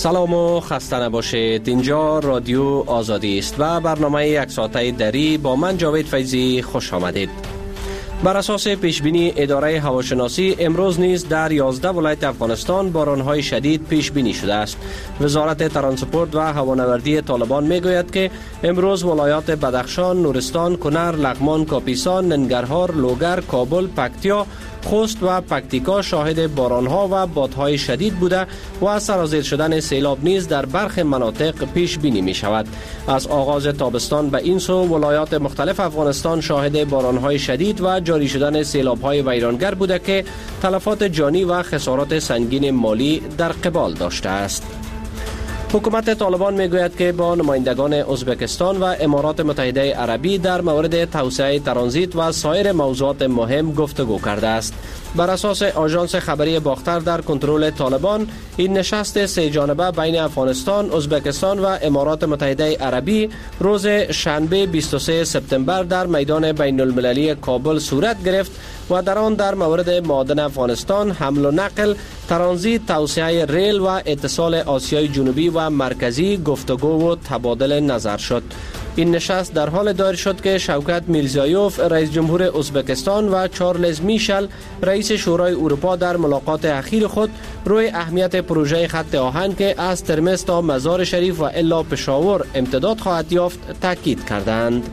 سلام و خسته نباشید. اینجا رادیو آزادی است و برنامه یک ساعته دری با من جاوید فیضی خوش آمدید. بر اساس پیشبینی اداره هواشناسی امروز نیز در 11 ولایت افغانستان بارانهای شدید پیش بینی شده است. وزارت ترانسپورت و هوانوردی طالبان میگوید که امروز ولایات بدخشان، نورستان، کنر، لغمان، کاپیسا، ننگرهار، لوگر، کابل، پکتیا، خوست و پکتیکا شاهد بارانها و بادهای شدید بوده و سرازیر شدن سیلاب نیز در برخی مناطق پیش بینی می شود. از آغاز تابستان به این سو ولایات مختلف افغانستان شاهد بارانهای شدید و جاری شدن سیلاب‌های ویرانگر بوده که تلفات جانی و خسارات سنگین مالی در قبال داشته است. حکومت طالبان میگوید که با نمایندگان ازبکستان و امارات متحده عربی در مورد توسعه ترانزیت و سایر موضوعات مهم گفتگو کرده است. بر اساس آژانس خبری باختر در کنترل طالبان، این نشست سه جانبه بین افغانستان، ازبکستان و امارات متحده عربی روز شنبه 23 سپتامبر در میدان بین المللی کابل صورت گرفت و در آن در مورد معادن افغانستان، حمل و نقل، ترانزیت، توسعه ریل و اتصال آسیای جنوبی و مرکزی گفتگو و تبادل نظر شد. این نشست در حال دایر شد که شوکت میرزیایوف رئیس جمهور ازبکستان و چارلز میشل رئیس شورای اروپا در ملاقات اخیر خود روی اهمیت پروژه خط آهن که از ترمز تا مزار شریف و الا پشاور امتداد خواهد یافت تاکید کردند.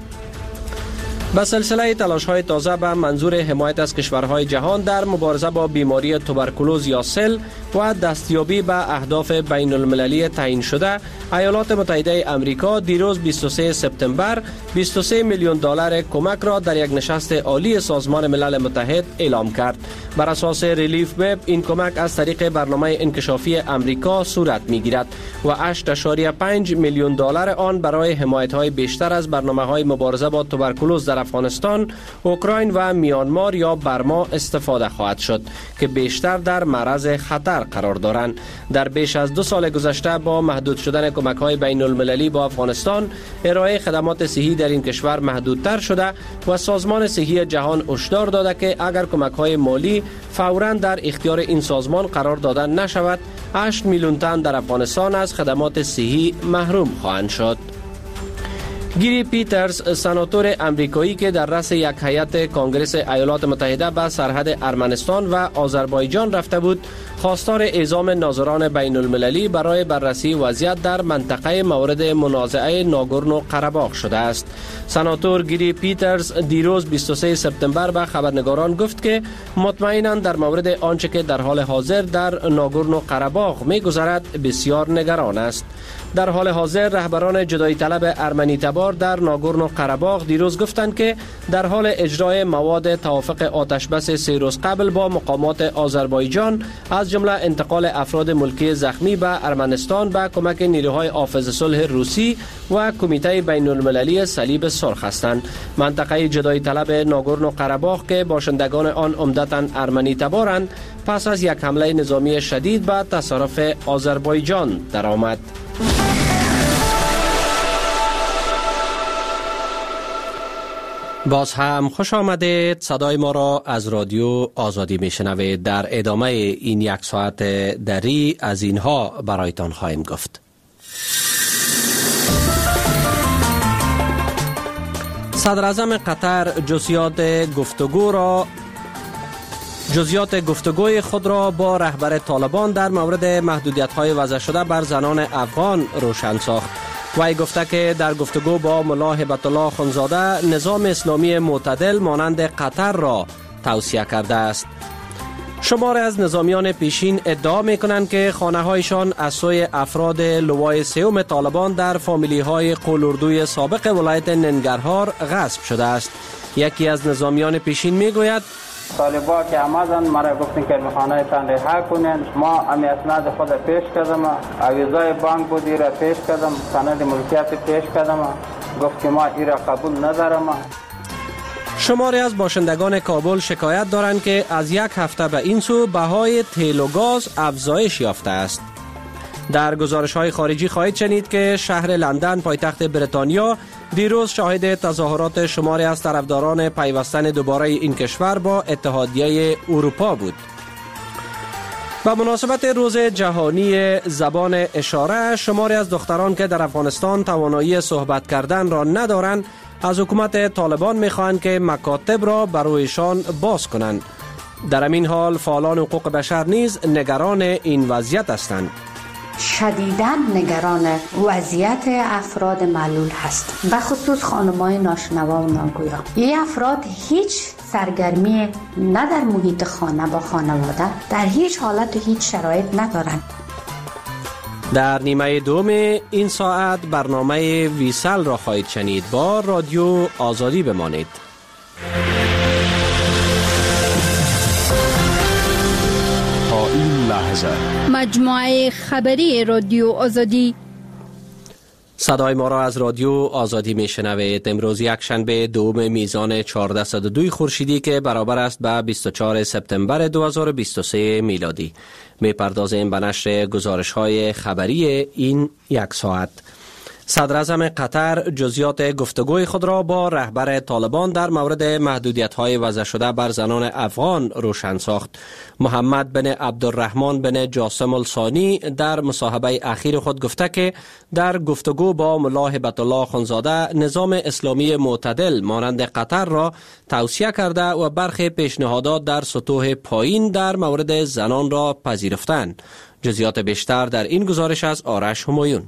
به سلسله تلاش‌های تازه به منظور حمایت از کشورهای جهان در مبارزه با بیماری توبرکولوز یا سل و دستیابی به اهداف بین المللی تعیین شده، ایالات متحده آمریکا دیروز 23 سپتامبر 23 میلیون دلار کمک را در یک نشست عالی سازمان ملل متحد اعلام کرد. بر اساس ریلیف وب این کمک از طریق برنامه انکشافی آمریکا صورت می‌گیرد و 8.5 میلیون دلار آن برای حمایت‌های بیشتر از برنامه‌های مبارزه با توبرکولوز در افغانستان، اوکراین و میانمار یا برما استفاده خواهد شد که بیشتر در معرض خطر قرار دارند. در بیش از 2 سال گذشته با محدود شدن کمک‌های بین المللی با افغانستان، ارائه خدمات صحی در این کشور محدودتر شده و سازمان صحی جهان هشدار داده که اگر کمک‌های مالی فوراً در اختیار این سازمان قرار داده نشود، 8 میلیون تن در افغانستان از خدمات صحی محروم خواهند شد. گیری پیترز، سناتور امریکایی که در رأس یک هیئت کنگره ایالات متحده به سرحد ارمنستان و آذربایجان رفته بود، خواستار اعزام ناظران بین المللی برای بررسی وضعیت در منطقه مورد منازعه ناگورنو قره‌باغ شده است. سناتور گیری پیترز دیروز 23 سپتامبر به خبرنگاران گفت که مطمئناً در مورد آنچه که در حال حاضر در ناگورنو قره‌باغ می‌گذرد بسیار نگران است. در حال حاضر رهبران جدایی طلب ارمنی تبار در ناگورنو قره‌باغ دیروز گفتند که در حال اجرای مواد توافق آتشبس 3 روز قبل با مقامات آذربایجان از جمله انتقال افراد ملکی زخمی به ارمنستان به کمک نیروهای حافظ صلح روسی و کمیته بین المللی صلیب سرخ هستند. منطقه جدایی طلب ناگورنو قره‌باغ که باشندگان آن عمدتاً ارمنی تبارند، پس از یک حمله نظامی شدید به تصرف آذربایجان درآمد. باز هم خوش آمدید. صدای ما را از رادیو آزادی میشنوید. در ادامه این یک ساعت دری از اینها برایتان خواهیم گفت. صدر اعظم قطر جزئیات گفتگوی خود را با رهبر طالبان در مورد محدودیت‌های وضع شده بر زنان افغان روشن ساخت. وی گفته که در گفتگو با ملا هبت الله خونزاده نظام اسلامی معتدل مانند قطر را توصیه کرده است. شماری از نظامیان پیشین ادعا می‌کنند که خانه‌هایشان از سوی افراد لوای سوم طالبان در فامیلی‌های قول‌اردوی سابق ولایت ننگرهار غصب شده است. یکی از نظامیان پیشین می‌گوید طالبا که آمدن مرا گفتن که خانه تان رها کنین. ما امی اسناد خود پیش کردم، عویزای بانک بودی را پیش کردم، سند ملکیت پیش کردم، گفت که ما ایرا قبول ندارم. شماری از باشندگان کابل شکایت دارند که از یک هفته به این سو بهای تیل و گاز افزایش یافته است. در گزارش‌های خارجی خواهید شنید که شهر لندن پایتخت بریتانیا دیروز شاهد تظاهرات شماری از طرفداران پیوستن دوباره این کشور با اتحادیه اروپا بود. به مناسبت روز جهانی زبان اشاره، شماری از دختران که در افغانستان توانایی صحبت کردن را ندارند از حکومت طالبان می‌خواهند که مکاتب را برایشان باز کنند. در همین حال فعالان حقوق بشر نیز نگران این وضعیت هستند. شدیداً نگران وضعیت افراد معلول هست، به خصوص خانم‌های ناشنوا و ناگویا. این افراد هیچ سرگرمی نه در محیط خانه با خانواده، در هیچ حالت و هیچ شرایط ندارند. در نیمه دوم این ساعت برنامه ویسل را خواهید شنید. با رادیو آزادی بمانید. تا این لحظه مجموعه خبری رادیو آزادی. صدای ما را از رادیو آزادی می شنوید. امروز یک شنبه دوم میزان 1402 خورشیدی که برابر است به 24 سپتامبر 2023 میلادی. می پردازیم به نشر گزارش های خبری این یک ساعت. صدر اعظم قطر جزئیات گفتگوی خود را با رهبر طالبان در مورد محدودیت‌های وضع شده بر زنان افغان روشن ساخت. محمد بن عبدالرحمن بن جاسم الثانی در مصاحبه اخیر خود گفته که در گفتگو با ملا هبت الله اخوندزاده نظام اسلامی معتدل مانند قطر را توصیه کرده و برخی پیشنهادات در سطوح پایین در مورد زنان را پذیرفتند. جزئیات بیشتر در این گزارش از آرش همایون.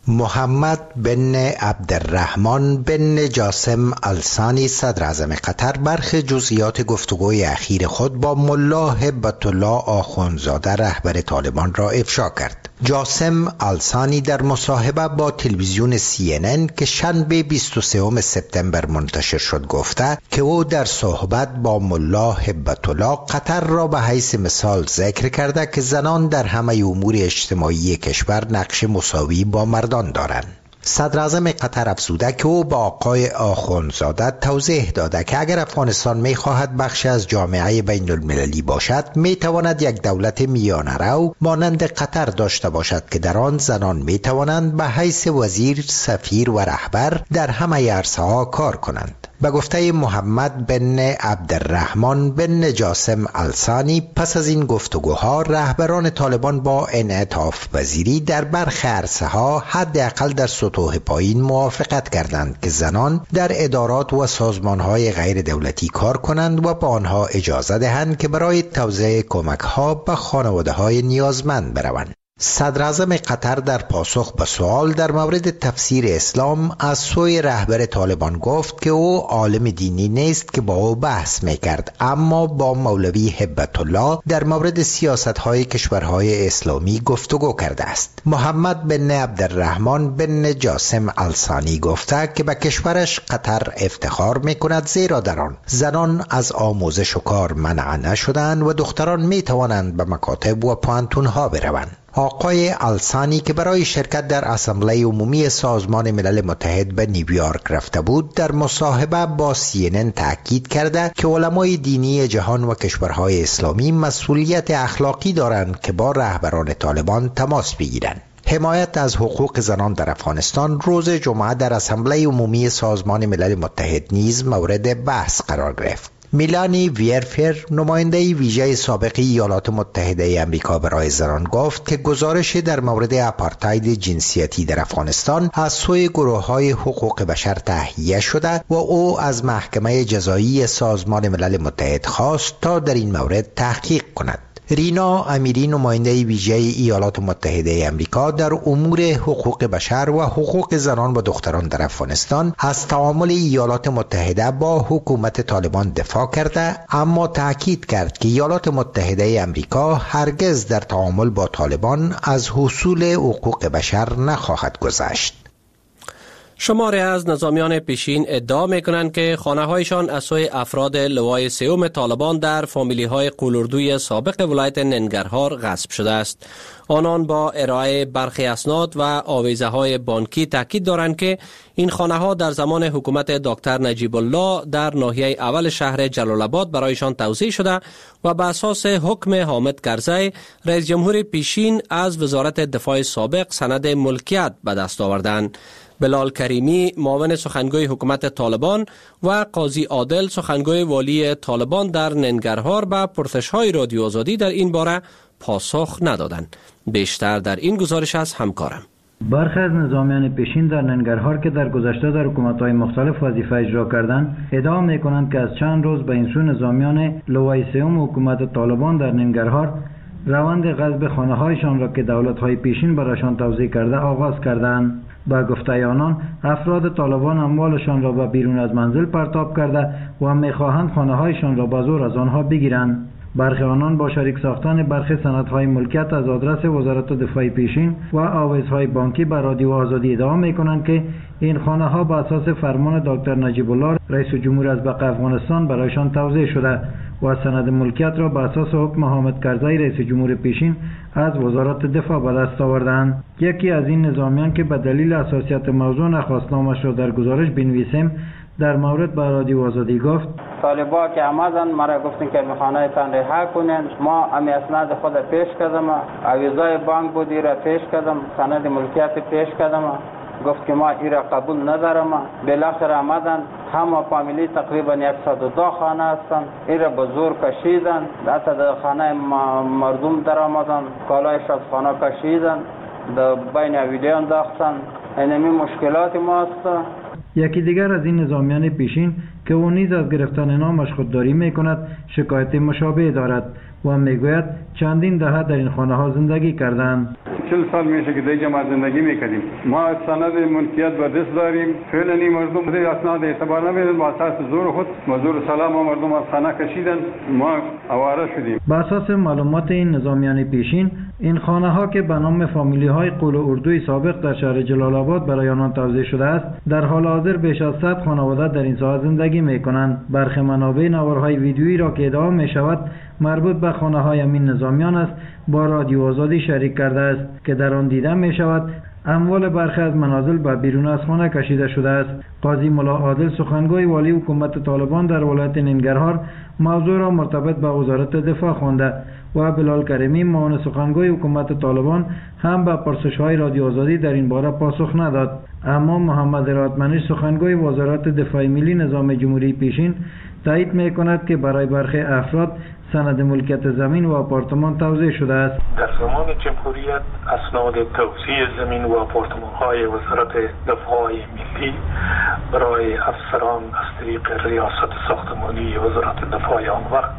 محمد بن عبدالرحمن بن جاسم الثانی صدر اعظم قطر برخی جزئیات گفتگوی اخیر خود با ملا هبت الله آخوندزاده رهبر طالبان را افشا کرد. جاسم الثانی در مصاحبه با تلویزیون CNN که شنبه 23 سپتامبر منتشر شد گفته که او در صحبت با ملا هبت الله قطر را به حیث مثال ذکر کرده که زنان در همه امور اجتماعی کشور نقش مساوی با مردان دارند. صدر اعظم قطر افزوده که او با آقای آخوندزاده توضیح داده که اگر افغانستان می‌خواهد بخشی از جامعه بین المللی باشد می‌تواند یک دولت میانه رو مانند قطر داشته باشد که در آن زنان می‌توانند به حیث وزیر، سفیر و رهبر در همه عرصه‌ها کار کنند. به گفته محمد بن عبدالرحمن بن جاسم الثانی پس از این گفتگوها رهبران طالبان با انعطاف پذیری در برخی عرصه‌ها حداقل در سطوح پایین موافقت کردند که زنان در ادارات و سازمان‌های غیر دولتی کار کنند و به آنها اجازه دهند که برای توزیع کمک‌ها به خانواده‌های نیازمند بروند. صدر اعظم قطر در پاسخ به سوال در مورد تفسیر اسلام از سوی رهبر طالبان گفت که او عالم دینی نیست که با او بحث میکرد، اما با مولوی هبت الله در مورد سیاست‌های کشورهای اسلامی گفتگو کرده است. محمد بن عبدالرحمن بن جاسم الثانی گفته که به کشورش قطر افتخار میکند زیرا در آن زنان از آموزش و کار منع نشدند و دختران میتوانند به مکاتب و پوهنتون‌ها بروند. آقای الثانی که برای شرکت در اسامبله عمومی سازمان ملل متحد به نیویورک رفته بود در مصاحبه با CNN تاکید کرده که علمای دینی جهان و کشورهای اسلامی مسئولیت اخلاقی دارند که با رهبران طالبان تماس بگیرند. حمایت از حقوق زنان در افغانستان روز جمعه در اسامبله عمومی سازمان ملل متحد نیز مورد بحث قرار گرفت. میلانی ویرفر نماینده ویژه سابق ایالات متحده آمریکا برای زنان گفت که گزارش در مورد آپارتاید جنسیتی در افغانستان از سوی گروه‌های حقوق بشر تهیه شده و او از محکمه جزایی سازمان ملل متحد خواست تا در این مورد تحقیق کند. رینا امیری نماینده ویژه ایالات متحده آمریکا در امور حقوق بشر و حقوق زنان و دختران در افغانستان از تعامل ایالات متحده با حکومت طالبان دفاع کرده، اما تاکید کرد که ایالات متحده آمریکا هرگز در تعامل با طالبان از حصول حقوق بشر نخواهد گذشت. شماری از نظامیان پیشین ادعا میکنند که خانه‌هایشان از سوی افراد لوای سوم طالبان در فامیلی‌های قولوردوی سابق ولایت ننگرهار غصب شده است. آنان با ارائه برخی اسناد و آویزه‌های بانکی تاکید دارند که این خانه‌ها در زمان حکومت دکتر نجیب الله در ناحیه اول شهر جلال آباد برایشان توزیع شده و به اساس حکم حامد کرزی رئیس جمهور پیشین از وزارت دفاع سابق سند ملکیت به دست آوردند. بلال کریمی معاون سخنگوی حکومت طالبان و قاضی عادل سخنگوی والی طالبان در ننگرهار به پرسش‌های رادیو آزادی در این باره پاسخ ندادند. بیشتر در این گزارش از همکارم. برخی از نظامیان پیشین در ننگرهار که در گذشته در حکومت‌های مختلف وظیفه اجرا کردند، ادعا می‌کنند که از چند روز به این سو نظامیان لوای سوم حکومت طالبان در ننگرهار روند غصب خانه‌هایشان را که دولت‌های پیشین برایشان توزیع کرده آغاز کردند. با گفته آنان افراد طالبان اموالشان را به بیرون از منزل پرتاب کرده و می‌خواهند خانه‌هایشان را به زور از آنها بگیرند. برخی آنان با شریک ساختن برخی سندهای ملکیت از آدرس وزارت دفاع پیشین و آویزهای بانکی به رادیو آزادی ادعا می‌کنند که این خانه‌ها به اساس فرمان دکتر نجیب الله رئیس جمهور ازبق افغانستان برایشان توزیع شده و سند ملکیت را به اساس حکم حامد کرزی رئیس جمهور پیشین از وزارت دفاع به دست آوردند. یکی از این نظامیان که به دلیل حساسیت موضوع نخواست نامش را در گزارش بنویسیم، در مورد به رادیو آزادی گفت: طالبا که آمدن مرا گفتن که خانه تان رها کنین. ما امی اسناد خود پیش کردم، اویزای بانک بودی را پیش کردم، سند ملکیت پیش کردم. گفت که ما ایرا قبول ندارم. بالاخره آمدن، همه فامیلی تقریبا 102 خانه هستند. ایرا به زور کشیدن، حتی در خانه مردم در آمدن، کالایش از خانه کشیدن، در بین ویدیو انداختن. اینمی مشکلات ما است. یکی دیگر از این نظامیان پیشین که او نیز از گرفتن نامش خودداری می‌کند، شکایت مشابه دارد و میگوید چندین دهه در این خانه‌ها زندگی کردند. 40 سال میشه که دیگه ما زندگی میکنیم. ما سند ملکیت به دست داریم. فعلا این مردم به اسناد اعتبار نمیدن. با اساس زور خود مزور سلام و مردم از خانه کشیدن. ما آواره شدیم. با اساس معلومات این نظامیان پیشین، این خانه‌ها که به نام فامیلی‌های قول و اردوی سابق در شهر جلال آباد برای آنان توزیع شده است، در حال حاضر بیش از 100 خانواده در این ساحه زندگی می‌کنند. برخی منابع نوارهای ویدیویی را که ادعا می‌شود مربوط به خانه‌های این نظامیان است، با رادیو آزادی شریک کرده است که در آن دیده می‌شود اموال برخی از منازل به بیرون از خانه کشیده شده است. قاضی ملا عادل سخنگوی والی حکومت طالبان در ولایت ننگرهار موضوع را مرتبط به وزارت دفاع خوانده و بلال کریمی معاون سخنگوی حکومت طالبان هم به پرسش‌های رادیو آزادی در این باره پاسخ نداد. اما محمد رادمنش سخنگوی وزارت دفاع ملی نظام جمهوری پیشین تایید می‌کند که برای برخی افراد سند ملکیت زمین و آپارتمان توزیع شده است. در زمان جمهوریت اسناد توزیع زمین و آپارتمان‌های وزارت دفاع ملی برای افسران از طریق ریاست ساختمانی وزارت دفاع آن وقت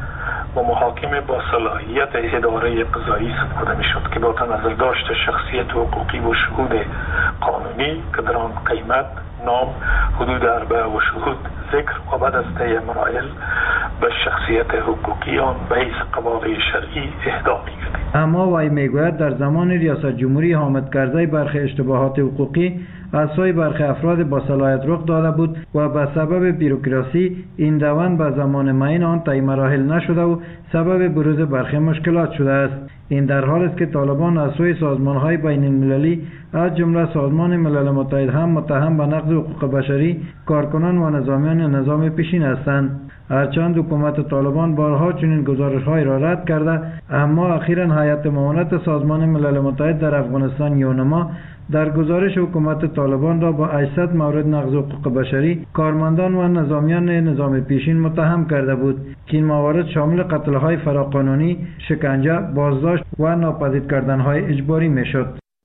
و محاکم با صلاحیت اداره قضایی سپرده می‌شد که با تنظر داشت شخصیت حقوقی و شهود قانونی که در آن قیمت، نام، حدود اربعه و شهود ذکر و بعد از طی مراحل به شخصیت حقوقی آن به حیث قواعد شرعی اهدا می‌گردید. اما وی میگوید در زمان ریاست جمهوری حامد کرزی برخی اشتباهات حقوقی از سوی برخی افراد با صلاحیت رخ داده بود و به سبب بیروکراسی این روند به زمان معین آن طی مراحل نشده و سبب بروز برخی مشکلات شده است. این در حال است که طالبان از سوی سازمان‌های بین‌المللی از جمله سازمان ملل متحد هم متهم به نقض حقوق بشری کارکنان و نظامیان نظام پیشین هستند. هرچند حکومت طالبان بارها چنین گزارش‌های را رد کرده، اما اخیراً هیئت معاونت سازمان ملل متحد در افغانستان یونما در گزارش حکومت طالبان را با 800 مورد نقض حقوق بشری کارمندان و نظامیان نظام پیشین متهم کرده بود که این موارد شامل قتل‌های فراقانونی، شکنجه، بازداشت و ناپدید کردن‌های اجباری میشد.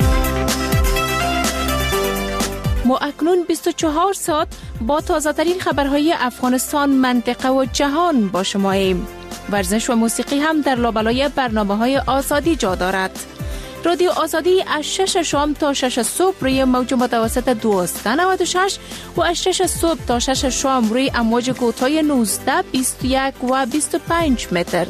ما اکنون 24 ساعت با تازه‌ترین خبرهای افغانستان، منطقه و جهان با شماییم. ورزش و موسیقی هم در لابلای برنامه‌های آزادی جا دارد. رادیو آزادی از 6 شام تا 6 صبح روی موج متوسط 1296 و از 6 صبح تا 6 شام روی امواج کوتاه 19، 21 و 25 متر.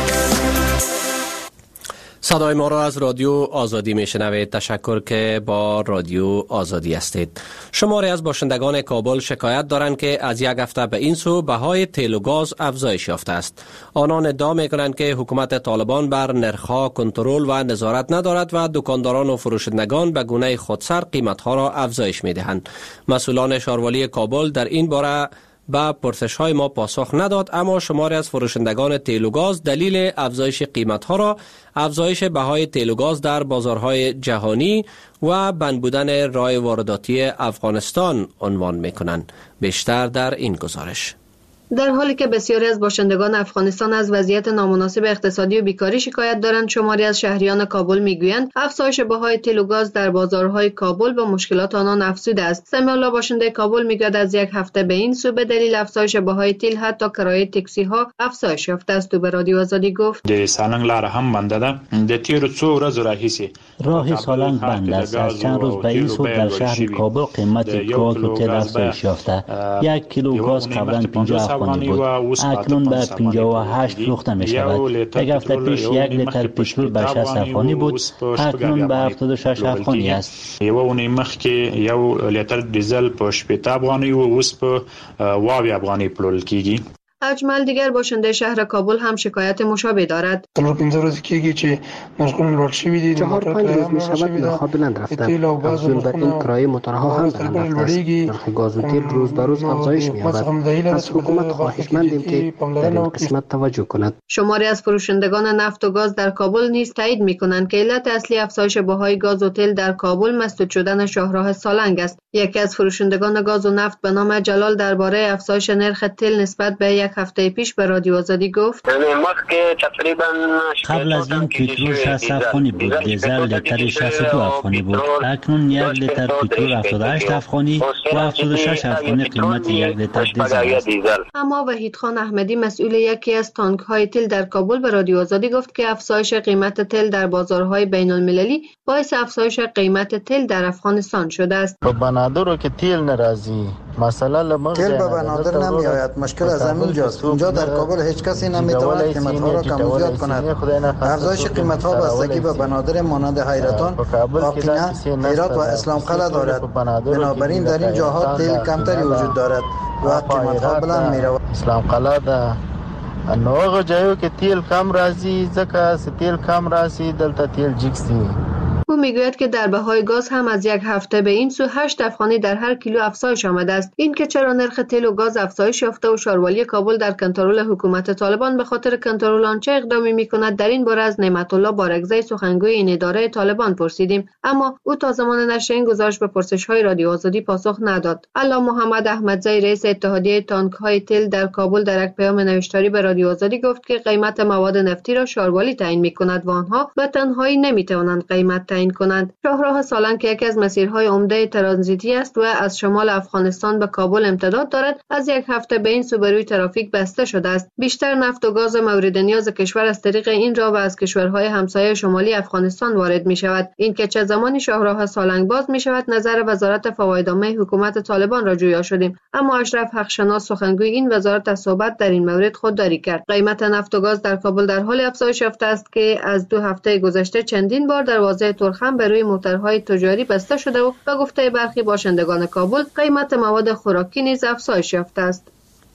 صدای ما را از رادیو آزادی میشنوید. تشکر که با رادیو آزادی هستید. شماری از باشندگان کابل شکایت دارند که از یک هفته به این سو بهای تیل و گاز افزایش یافته است. آنان ادعا میکنند که حکومت طالبان بر نرخ‌ها کنترل و نظارت ندارد و دکانداران و فروشندگان به گونه خودسر قیمت‌ها را افزایش میدهند. مسئولان شاروالی کابل در این باره با پرسش‌های ما پاسخ نداد، اما شماری از فروشندگان تیل و گاز دلیل افزایش قیمت‌ها را افزایش بهای تیل و گاز در بازارهای جهانی و بند بودن راه وارداتی افغانستان عنوان می‌کنند. بیشتر در این گزارش. در حالی که بسیاری از باشندگان افغانستان از وضعیت نامناسب اقتصادی و بیکاری شکایت دارند، شماری از شهریان کابل میگویند افزایش بهای تیل و گاز در بازارهای کابل به مشکلات آنان افزوده است. سمیع الله باشنده کابل میگوید از یک هفته به این سو به دلیل افزایش بهای تیل حتی کرایه تاکسی ها افزایش یافته است. او به رادیو آزادی گفت: د سالنګ لار هم بنده ده. د تیرو څو ورځو راهیسې راه سالنگ بند است. از چند روز به این سو در شهر کابل قیمت گاز و تیل افزایش یافته. یک کیلو گاز قبلا 50 افغانی بود، اکنون به 58 فروخته می شود. یک هفته پیش یک لیتر پترول به 60 افغانی بود، اکنون به 76 افغانی است. یو اونۍ مخکې یو لیتر دیزل په 60 افغانی و اوس په 20 افغانی پلورل کیږي. اجمل دیگر باشنده شهر کابل هم شکایت مشابه دارد. 4-5 روز کیږي چې مشغول لوړ شوی دي. 4-5 روز می شود نخوا بلند رفته. افزون بر این کرایه موتورها هم بلند رفته است. نرخ گاز و تیل روز به روز افزایش می‌یابد. از حکومت خواهشمندیم که در این قسمت توجه کند. شماری از فروشندگان نفت و گاز در کابل نیز تایید می‌کنند که علت اصلی افزایش بهای گاز و تیل در کابل مسدود شدن شاهراه سالنگ است. یکی از فروشندگان گاز و نفت به نام جلال درباره افزایش نرخ تیل نسبت به یک هفته پیش به رادیو آزادی گفت: قبل از این پترول 60 افغانی بود، دیزل لیتر 62 افغانی بود، اکنون یک لیتر پترول 78 افغانی و 76 افغانی قیمت یک لیتر دیزل است. اما وحید خان احمدی مسئول یکی از تانک های تیل در کابل به رادیو آزادی گفت که افزایش قیمت تیل در بازارهای بین المللی باعث افزایش قیمت تیل در افغانستان شده است. بنادر که تیل ناراضی مثلا تیل به بنادر نمی آید، مشکل از همین جاست. اینجا در کابل هیچ کسی نمیتواند قیمت ها را کم و زیاد کند. افزایش قیمت ها بستگی به بنادر مانند حیرتان، آقینه، هرات و اسلام قلعه دارد. بنابراین در این جاها تیل کمتری وجود دارد و قیمت ها بلند می رود. اسلام قلعه ده نوغه جایو که تیل کم راځي، ځکه تیل کم راځي دلته تیل جیکسي. او میگوید که در بهای گاز هم از یک هفته به این سو 8 افغانی در هر کیلو افزایش آمده است. این که چرا نرخ تیل و گاز افزایش یافته و شاروالی کابل در کنترل حکومت طالبان به خاطر کنترل آن چه اقدامی میکند، در این باره از نعمت الله بارگزی سخنگوی این اداره طالبان پرسیدیم، اما او تا زمان نشر این گزارش به پرسش‌های رادیو آزادی پاسخ نداد. علامه محمد احمدزی رئیس اتحادیه تانک‌های تیل در کابل در یک پیام نوشتاری به رادیو آزادی گفت که قیمت مواد نفتی را شاروالی تعیین میکند و آنها به تنهایی نمیتوانند قیمت تعیین کنند. شاهراه سالنگ که یکی از مسیرهای عمده ترانزیتی است و از شمال افغانستان به کابل امتداد دارد، از یک هفته به این سو به روی ترافیک بسته شده است. بیشتر نفت و گاز مورد نیاز کشور از طریق این راه و از کشورهای همسایه شمالی افغانستان وارد می شود. این که چه زمانی شاهراه سالنگ باز می شود نظر وزارت فوایدعامه حکومت طالبان را جویا شدیم، اما اشرف حقشناس سخنگوی این وزارت از صحبت در این مورد خودداری کرد. قیمت نفت و گاز در کابل در حال افزایش یافته است که از 2 هفته گذشته چندین بار دروازه ترخم به روی موترهای تجاری بسته شده و به گفته برخی باشندگان کابل قیمت مواد خوراکی نیز افزایش یافته است.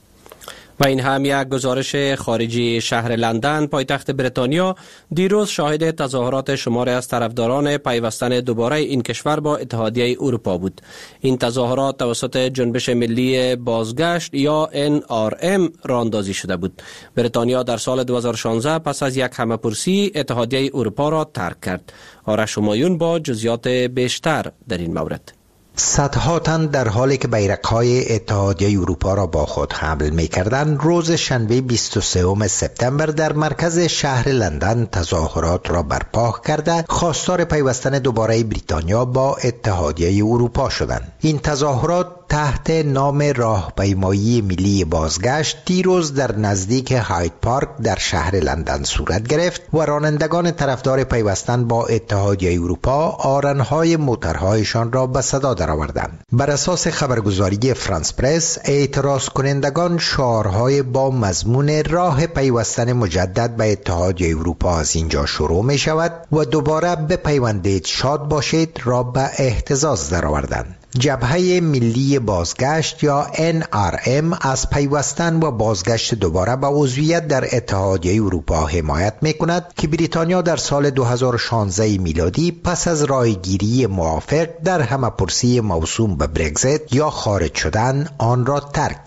و این هم یک گزارش خارجی. شهر لندن پایتخت بریتانیا دیروز شاهد تظاهرات شماری از طرفداران پیوستن دوباره این کشور با اتحادیه اروپا بود. این تظاهرات توسط جنبش ملی بازگشت یا NRM راه اندازی شده بود. بریتانیا در سال 2016 پس از یک همه‌پرسی اتحادیه اروپا را ترک کرد. آرش همایون با جزئیات بیشتر در این مورد. صدها تن در حالی که بیرق‌های اتحادیه اروپا را با خود حمل می‌کردند، روز شنبه 23 سپتامبر در مرکز شهر لندن تظاهرات را برپا کرده خواستار پیوستن دوباره بریتانیا با اتحادیه اروپا شدند. این تظاهرات تحت نام راهپیمایی ملی بازگشت دیروز در نزدیک هاید پارک در شهر لندن صورت گرفت و رانندگان طرفدار پیوستن با اتحادیه اروپا آرن‌های موترهایشان را به صدا درآوردند. بر اساس خبرگزاری فرانس پرس، اعتراض کنندگان شعارهای با مضمون راه پیوستن مجدد به اتحادیه اروپا از اینجا شروع می شود و دوباره بپیوندید شاد باشید را به اهتزاز درآوردند. جبهه ملی بازگشت یا NRM از پیوستن و بازگشت دوباره به عضویت در اتحادیه اروپا حمایت می‌کند که بریتانیا در سال 2016 میلادی پس از رایگیری موافق در همه‌پرسی موسوم به برگزیت یا خارج شدن آن را ترک کرد.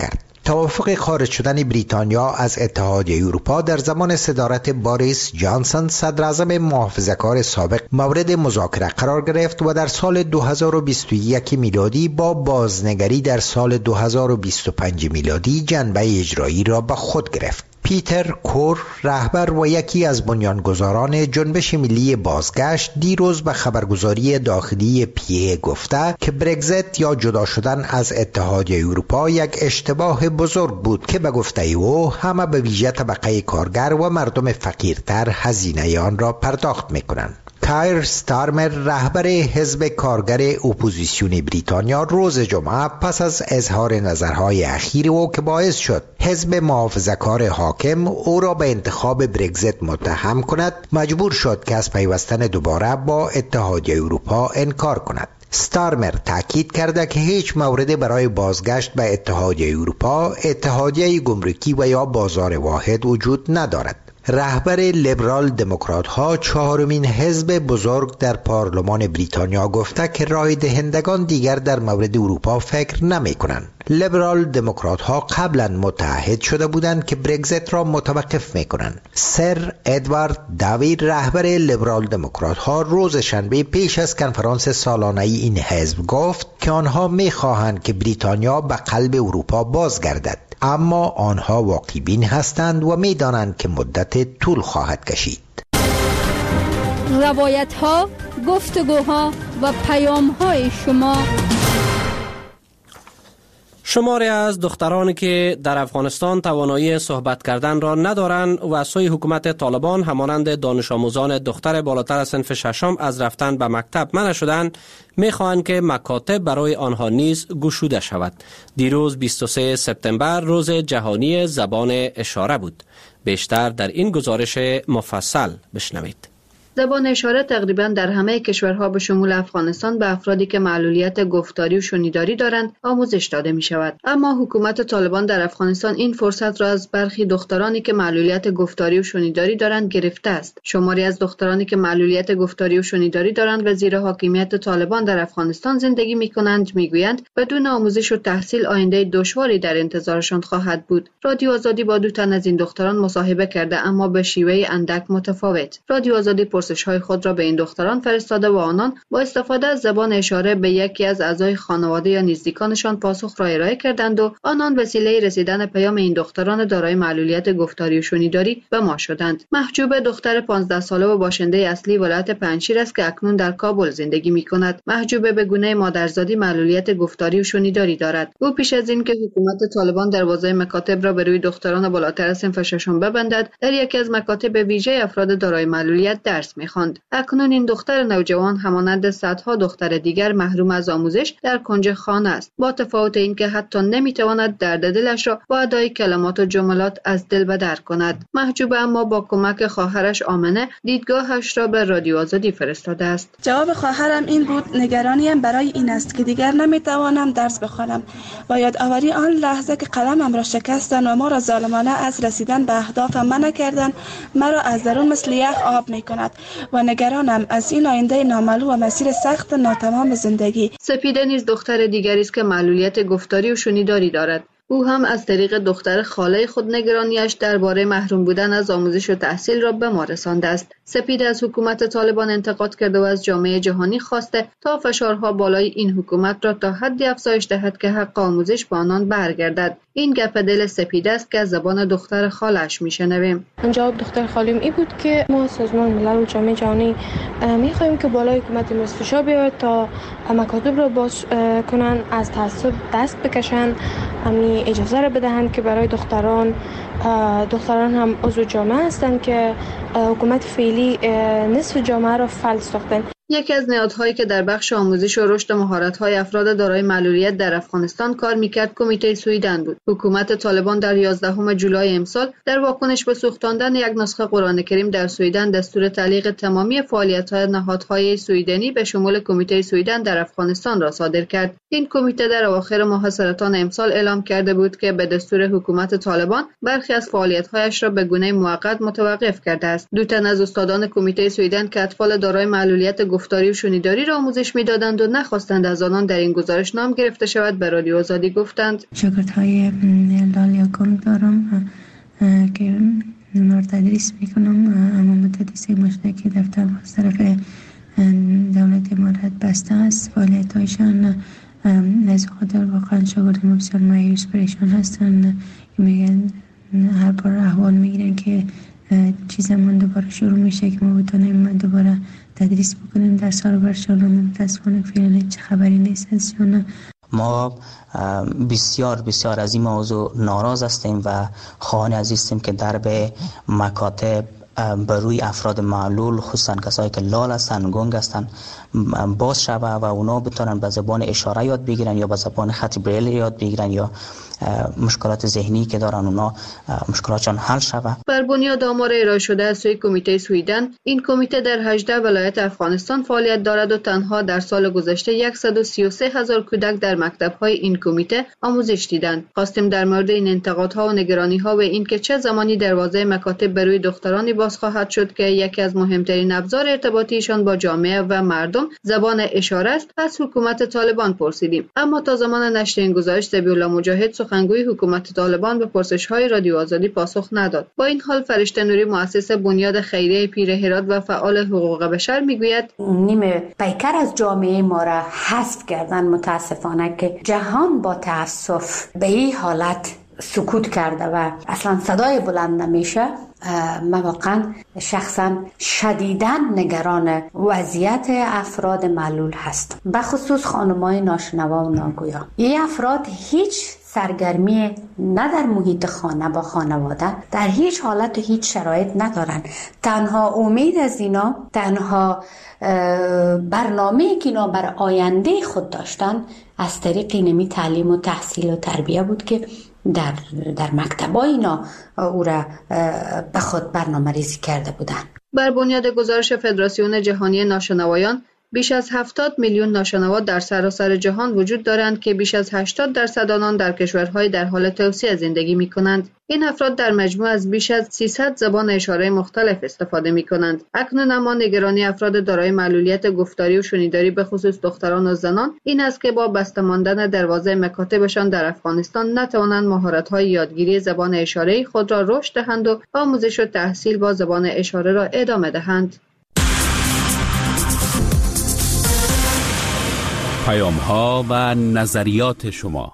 توافق خارج شدن بریتانیا از اتحادیه اروپا در زمان صدارت باریس جانسون صدر اعظم محافظه‌کار سابق مورد مذاکره قرار گرفت و در سال 2021 میلادی با بازنگری در سال 2025 میلادی جنبه اجرایی را به خود گرفت. پیتر کور، رهبر و یکی از بنیانگذاران جنبش ملی بازگشت، دیروز به خبرگزاری داخلی PA گفته که برگزیت یا جدا شدن از اتحادیه اروپا یک اشتباه بزرگ بود که به گفته او همه به ویژه طبقه کارگر و مردم فقیرتر هزینه آن را پرداخت می‌کنند. کایر ستارمر، رهبر حزب کارگر اپوزیسیون بریتانیا، روز جمعه پس از اظهار نظرهای اخیر او که باعث شد حزب محافظه‌کار حاکم او را به انتخاب برگزیت متهم کند، مجبور شد که از پیوستن دوباره با اتحادیه اروپا انکار کند. ستارمر تاکید کرده که هیچ موردی برای بازگشت به اتحادیه اروپا، اتحادیه گمرکی و یا بازار واحد وجود ندارد. رهبر لیبرال دموکرات ها، چهارمین حزب بزرگ در پارلمان بریتانیا، گفته که رای دهندگان دیگر در مورد اروپا فکر نمی کنند. لیبرال دموکرات ها قبلا متعهد شده بودند که برگزیت را متوقف می کنند. سر ادوارد داوید، رهبر لیبرال دموکرات ها، روز شنبه پیش از کنفرانس سالانه این حزب گفت که آنها می خواهند که بریتانیا به قلب اروپا بازگردد، اما آنها واقع بین هستند و می دانند که مدت طول خواهد کشید. روایت ها، گفتگوها و پیام های شما. شماری از دخترانی که در افغانستان توانایی صحبت کردن را ندارند و از سوی حکومت طالبان همانند دانش آموزان دختر بالاتر از صنف ششم از رفتن به مکتب منع شدند، می‌خواهند که مکاتب برای آنها نیز گشوده شود. دیروز 23 سپتامبر روز جهانی زبان اشاره بود. بیشتر در این گزارش مفصل بشنوید. زبان اشاره تقریبا در همه کشورها به شمول افغانستان به افرادی که معلولیت گفتاری و شنیداری دارند آموزش داده می شود. اما حکومت طالبان در افغانستان این فرصت را از برخی دخترانی که معلولیت گفتاری و شنیداری دارند گرفته است. شماری از دخترانی که معلولیت گفتاری و شنیداری دارند و زیر حاکمیت طالبان در افغانستان زندگی می کنند میگویند بدون آموزش و تحصیل آینده دشواری در انتظارشان خواهد بود. رادیو آزادی با دو تن از این دختران مصاحبه کرده، اما به شیوه اندک متفاوت. رادیو آزادی پرسش‌های خود را به این دختران فرستاده و آنان با استفاده از زبان اشاره به یکی از اعضای خانواده یا نزدیکانشان پاسخ را ارائه کردند و آنان وسیله رسیدن پیام این دختران دارای معلولیت گفتاری و شنیداری به ما شدند. محجوبه دختر 15 ساله و باشنده اصلی ولایت پنجشیر است که اکنون در کابل زندگی می‌کند. محجوبه به گونه مادرزادی معلولیت گفتاری و شنیداری دارد. او پیش از این که حکومت طالبان دروازه مکاتب را به روی دختران بالاتر از صنف ششم ببندد، در یکی از مکاتب ویژه افراد دارای معلولیت درس می‌خواند. اکنون این دختر نوجوان همانند صدها دختر دیگر محروم از آموزش در کنج خانه است، با تفاوت اینکه حتی نمی‌تواند درد دلش را با ادای کلمات و جملات از دل به در کند. محجوبه اما با کمک خواهرش آمنه دیدگاهش را به رادیو آزادی فرستاده است. جواب خواهرم این بود: نگرانیم برای این است که دیگر نمی‌توانم درس بخوانم و یادآوری آن لحظه که قلمم را شکستند و ما را ظالمانه از رسیدن به اهدافم منع کردند، مرا از درون مثل یخ آب می‌کند و نگرانم از این آینده نامعلوم و مسیر سخت ناتمام زندگی. سپیده نیز دختر دیگری است که معلولیت گفتاری و شنیداری دارد. او هم از طریق دختر خاله خود نگرانیش درباره محروم بودن از آموزش و تحصیل را به ما رسانده است. سپیده از حکومت طالبان انتقاد کرده و از جامعه جهانی خواسته تا فشارها بالای این حکومت را تا حدی افزایش دهد که حق آموزش به آنان برگردد. این گپ دل سپیده است که از زبان دختر خالش میشنویم. جواب دختر خالیم این بود که ما سازمان ملل و جامعه جهانی میخواهیم که بالای حکومت مصر فشار بیاید تا مکاتب را باز کنن، از تعصب دست بکشن، اجازه را بدهند که برای دختران هم عضو جامعه هستند که حکومت فعلی نصف جامعه را فلج ساختند. یکی از نهادهایی که در بخش آموزش و رشد مهارت‌های افراد دارای معلولیت در افغانستان کار می‌کرد کمیته سویدن بود. حکومت طالبان در 11 جولای امسال در واکنش به سوختاندن یک نسخه قرآن کریم در سویدن دستور تعلیق تمامی فعالیت‌های نهادهای سویدنی به شمول کمیته سویدن در افغانستان را صادر کرد. این کمیته در اواخر ماه سرطان امسال اعلام کرده بود که به دستور حکومت طالبان برخی از فعالیت‌هایش را به گونه موقت متوقف کرده است. دو تن از استادان کمیته سویدن که اطفال دارای معلولیت گفتاری و شنیداری را آموزش می‌دادند و نخواستند از آنان در این گزارش نام گرفته شود به رادیو آزادی گفتند: شاگردهای دارم که اونا رو تدریس میکنم، اما تدریس مشترک دفتر از طرف دولت امارات بسته است. فعالیت هایشان از خاطر واقعا شاگرد ما بسیار مایوس پریشان هستن، میگن هر بار احوال میگیرن که چیزمون دوباره شروع میشه که ما بتونیم دوباره تدریس بکنیم در سال برشان. متاسفانه فعلا چه خبری نیست از شون. ما بسیار از این موضوع ناراض هستیم و خواهان عزیزیم که در به مکاتب بروی افراد معلول، خصوصا کسایی که لال هستن، گنگ هستن، باز شوه و اونا بتونن به زبان اشاره یاد بگیرن یا به زبان خط بریل یاد بگیرن یا مشکلات ذهنی که دارن اونا مشکلاتشان حل شوه. بر بنیاد آمار ارائه شده از سوی کمیته سویدن، این کمیته در 18 ولایت افغانستان فعالیت دارد و تنها در سال گذشته 133,000 کودک در مکتب‌های این کمیته آموزش دیدند. خواستیم در مورد این انتقادها و نگرانی‌ها و اینکه چه زمانی دروازه مکاتب بروی دخترانی باز خواهد شد که یکی از مهمترین ابزار ارتباطیشان با جامعه و مردم زبان اشاره است، از حکومت طالبان پرسیدیم. اما تا زمان نشر این گزارش، ذبیح‌الله مجاهد سخنگوی حکومت طالبان به پرسش‌های رادیو آزادی پاسخ نداد. با این حال فرشته نوری، مؤسس بنیاد خیریه پیر هرات و فعال حقوق بشر، میگوید نیمه پیکر از جامعه ما را حذف کردن. متاسفانه که جهان با تأسف به این حالت سکوت کرده و اصلا صدای بلند نمیشه. من واقعا شخصا شدیداً نگران وضعیت افراد معلول هستم، به خصوص خانم‌های ناشنوا و ناگویا. این افراد هیچ سرگرمی نه در محیط خانه با خانواده، در هیچ حالت و هیچ شرایط ندارن. تنها امید از اینا، تنها برنامه‌ای که اینا بر آینده خود داشتن از طریق نمی تعلیم و تحصیل و تربیه بود که در مکتبای اینا او را به خود برنامه ریزی کرده بودند. بر بنیاد گزارش فدراسیون جهانی ناشنوایان، بیش از 70 میلیون ناشنوا در سراسر جهان وجود دارند که بیش از 80% آنان در کشورهای در حال توسعه زندگی می‌کنند. این افراد در مجموع از بیش از 300 زبان اشاره مختلف استفاده می‌کنند. اکنون اما نگرانی افراد دارای معلولیت گفتاری و شنیداری به خصوص دختران و زنان این است که با بسته ماندن دروازه مکاتبشان در افغانستان نتوانند مهارت‌های یادگیری زبان اشاره خود را رشد دهند و آموزش و تحصیل با زبان اشاره را ادامه دهند. پیام‌ها و نظریات شما.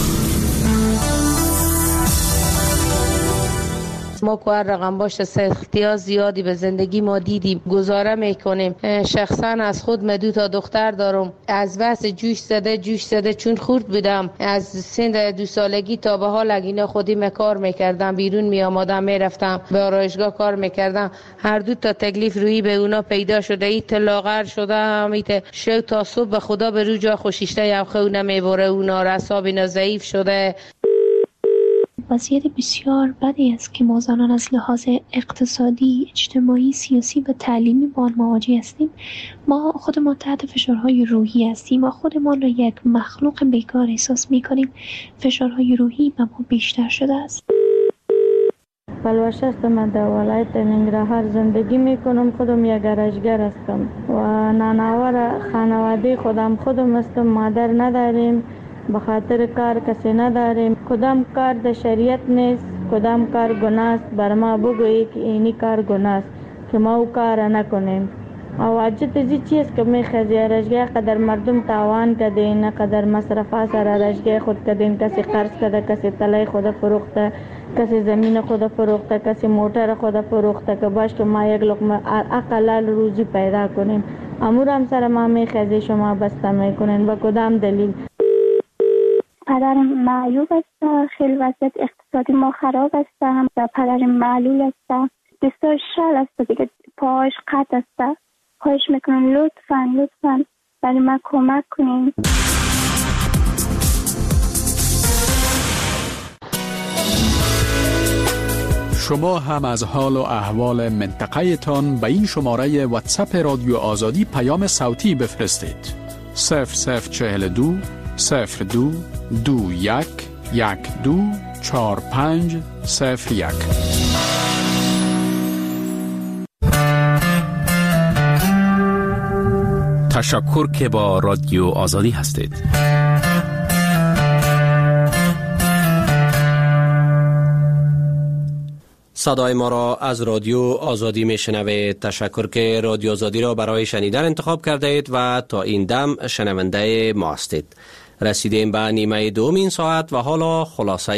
ما که هر رقم باشه سختی زیادی به زندگی ما دیدیم، گزاره میکنیم. شخصا از خود من 2 دختر دارم. از واسه جوش زده چون خورد بودم، از سن 2 سالگی تا به حال اینا خودی کار میکردم، بیرون می آمدم میرفتم به آرایشگاه کار میکردم. هر 2 تکلیف روی به اونا پیدا شده، ایت لاغر شده، ایت شو تا صبح به خدا به رو جا خوشیشته یا خونه میبره، اونا رساب اینا ضعیف شده. وضعیت بسیار بدی است که ما زنان از لحاظ اقتصادی، اجتماعی، سیاسی و تعلیمی با آن مواجه هستیم. ما خودمان تحت فشارهای روحی هستیم. ما خودمان را یک مخلوق بیکار احساس می‌کنیم. فشارهای روحی به ما بیشتر شده است. پلوش هستم، من در ولایت ننگرهار زندگی میکنم. خودم یک گرشگر هستم و نانوار خانواده خودم هستم. مادر نداریم، به خاطر کار کسی نداریم. کدام کار در شریعت نیست، کدام کار گناه است. بر ما بگویی که اینی کار گناه است که ما او کار نکنیم. او عجت زی چیز که میخوازی رشگاه قدر مردم تاوان کدین، قدر مصرفات سر رشگاه خود کدین. کسی قرض کده، کسی طلای خود فروخته، کسی زمین خود فروخته، کسی موتر خود فروخته که باش که ما یک لقمه اقلال روزی پیدا کنیم. امور هم سر ما میخوازی شما بسته میکنین. با کدام دلیل؟ پدرم معیوب است، خیلی وضعیت اقتصادی ما خراب است و پدرم معلول است، بسیار شل است دیگه، پاهاش قطع است. خواهش میکنم لطفاً برای من کمک کنین. شما هم از حال و احوال منطقه تان به این شماره واتساپ رادیو آزادی پیام صوتی بفرستید. 0042 02 21 12 45 01. تشکر که با رادیو آزادی هستید. صدای ما را از رادیو آزادی میشنوید. تشکر که رادیو آزادی را برای شنیدن انتخاب کرده اید و تا این دم شنونده ما هستید. رسیدیم به نیمه دوم این ساعت و حالا خلاصه